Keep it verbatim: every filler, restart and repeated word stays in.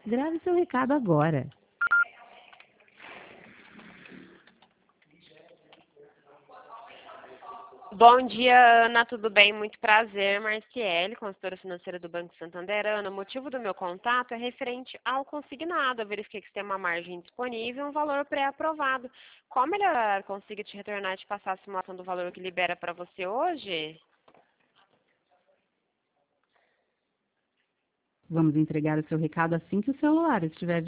Grave seu recado agora. Bom dia, Ana, tudo bem? Muito prazer, Marciele, consultora financeira do Banco Santander. Ana, o motivo do meu contato é referente ao consignado. Eu verifiquei que você tem uma margem disponível e um valor pré-aprovado. Qual a melhor consiga te retornar e te passar a simulação do valor que libera para você hoje? Vamos entregar o seu recado assim que o celular estiver